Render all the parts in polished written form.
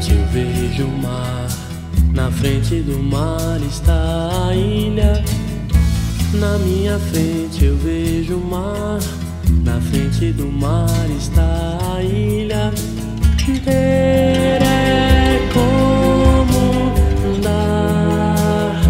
frente eu vejo o mar, na frente do mar está a ilha. Na minha frente eu vejo o mar, na frente do mar está a ilha. Ter é como andar.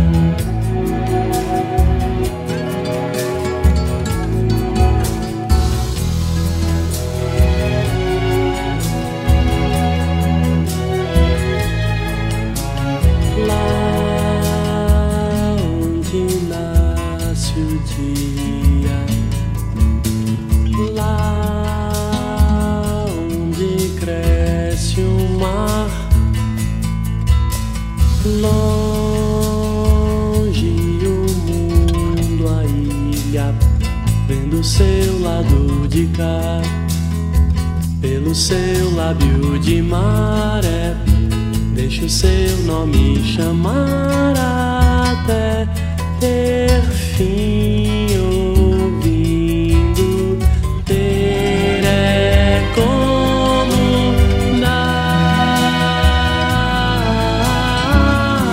Lá onde nasce o dia, lá onde cresce o mar, longe o mundo, a ilha, vendo o seu lado de cá, pelo seu lábio de maré, deixa o seu nome chamar até ter fim. Ouvindo, ter é como dar.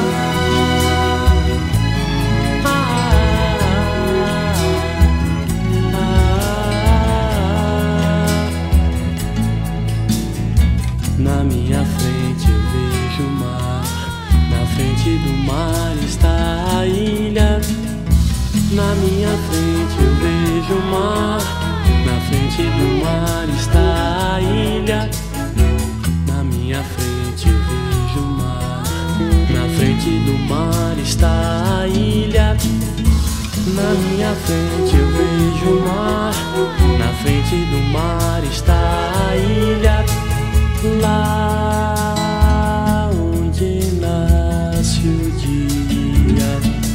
Na minha frente eu vejo o mar, na frente do mar está a ilha. Na minha frente eu vejo o mar, na frente do mar está a ilha. Na minha frente eu vejo o mar, na frente do mar está a ilha. Na minha frente eu vejo o mar, na frente do mar está a ilha. Lá onde nasce o dia,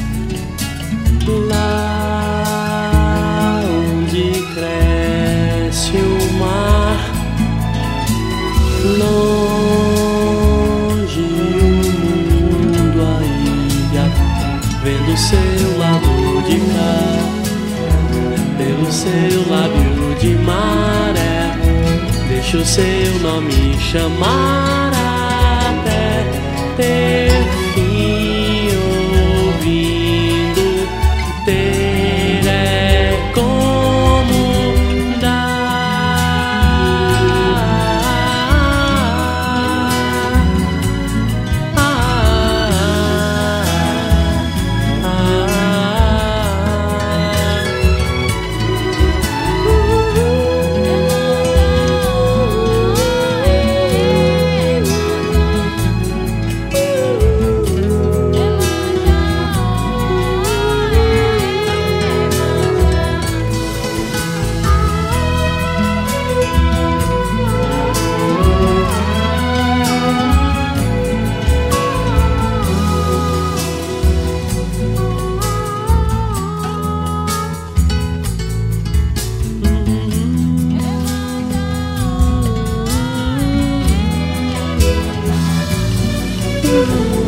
lá onde cresce o mar, longe o mundo, a ilha, vendo o seu lado de cá, pelo seu lábio de maré, deixa o seu nome chamar até ter fim. Ouvindo, ter é como dar.